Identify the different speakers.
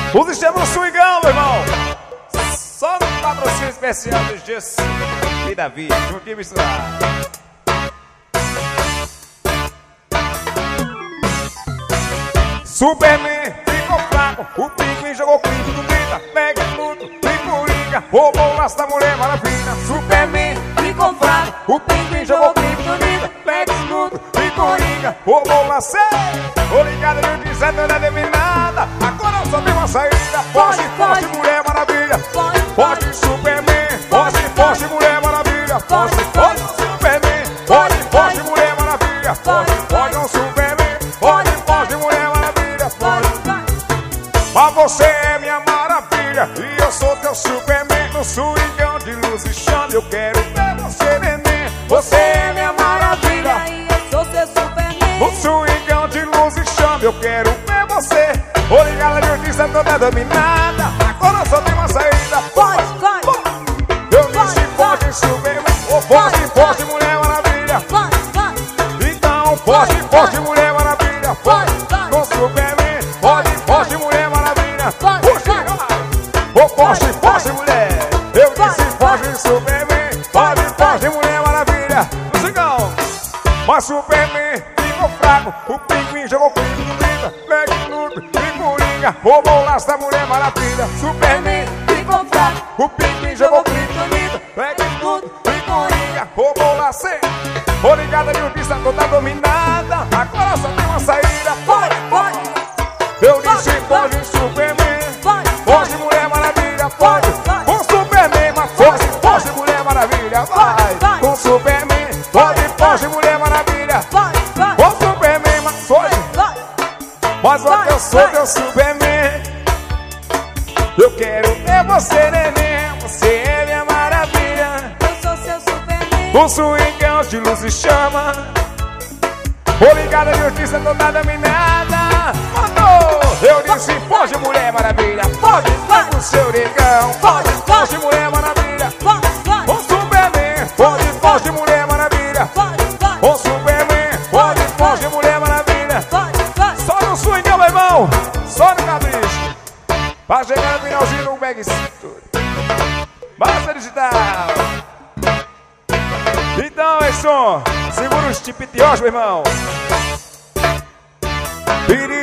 Speaker 1: O sistema swingão, meu irmão. Só no patrocínio especial dos dias e Davi, juntinho misturado. Superman ficou fraco, o Pinguim jogou clipe do Brita, pega tudo e coringa, roubou o laço da Mulher Maravilha. Superman ficou fraco, o Pinguim jogou clipe do Brita, pega tudo e coringa, roubou o laço. Tô ligado no dizendo não é nada, agora só tem uma saída. Forte, forte, Mulher Maravilha. Forte, Superman. Forte, forte, Mulher Maravilha. Forte, forte, Superman. Forte, forte, Mulher Maravilha. Forte, forte, Superman. Forte, forte, Mulher Maravilha. Mas você é minha maravilha e eu sou teu Superman. No swingão de luz e chame, eu quero ver você, neném. Você é minha maravilha
Speaker 2: e eu sou seu Superman.
Speaker 1: No swingão de luz e chame, eu quero ver você. Ô, ligada, justiça toda dominada, agora só tem uma saída.
Speaker 2: Pode, pode.
Speaker 1: Eu disse forte, Superman. Ô, forte, forte, Mulher Maravilha. Então, forte, forte, Mulher Maravilha. Com Superman. Forte, forte, Mulher Maravilha. Ô, forte, forte, mulher. Eu disse forte, Superman. Forte, forte, Mulher Maravilha. No cigão. Mas Superman ficou fraco, o Pinguim jogou clipe do Brita, pega tudo e coringa, roubou o laço da Mulher Maravilha. Superman ficou fraco, o Pinguim jogou clipe do Brita, pega tudo e coringa, roubou o laço. Ô, ligada, justiça toda dominada, agora só tem uma saída. Pode, pode. Eu disse pode, Superman. Pode, Mulher Maravilha. Pode, com Superman. Mas forte, forte, Mulher Maravilha. Vai, com Superman. Pode, forte, Mulher Maravilha. Com Superman, mas forte. Mas olha, eu sou teu Superman. Eu quero ver você, neném. Você é minha maravilha.
Speaker 2: Eu sou seu Superman.
Speaker 1: O swingão de luz e chama. Ô, ligada, justiça toda dominada. Eu disse pode, Mulher Maravilha. Pode, vai pro seu negão. Pode, pode, Mulher Maravilha. Com Superman. Pode, pode, Mulher Maravilha. Com Superman. Pode, pode, Mulher Maravilha. Só no swingão, meu irmão. Só no capricho. Pra chegar no finalzinho do Bag Massa digital. Então, é som. Segura os tipos de hoje, meu irmão.